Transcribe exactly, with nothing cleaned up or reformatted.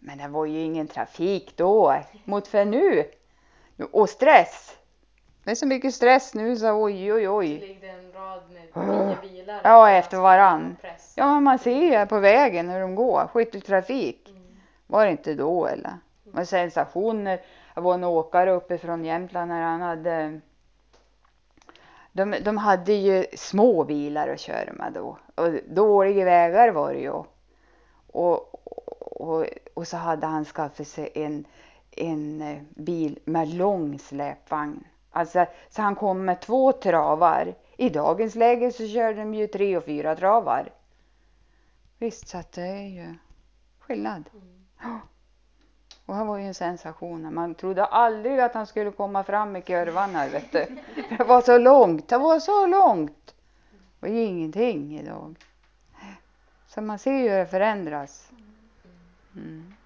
Men det var ju ingen trafik då mot för nu. Och stress. Det är så mycket stress nu så oj oj oj. Det ligger en rad med tio bilar. Ja, efter varann. Ja, men man ser ju på vägen hur de går. Skytteltrafik. Mm. Var det inte då eller? Men sensationer. Det var en åkare uppe från Jämtland när han hade... De, de hade ju små bilar att köra med då. Och dåliga vägar var det ju. Och, och, och så hade han skaffat sig en, en bil med lång släpvagn. Alltså, så han kom med två travar. I dagens läge så kör de ju tre och fyra travar. Visst, så att det är ju skillnad. Mm. Och han var ju en sensation. Man trodde aldrig att han skulle komma fram i kurvan, vet du. Det var så långt, det var så långt. Det var ju ingenting idag. Så man ser ju hur det förändras. Mm.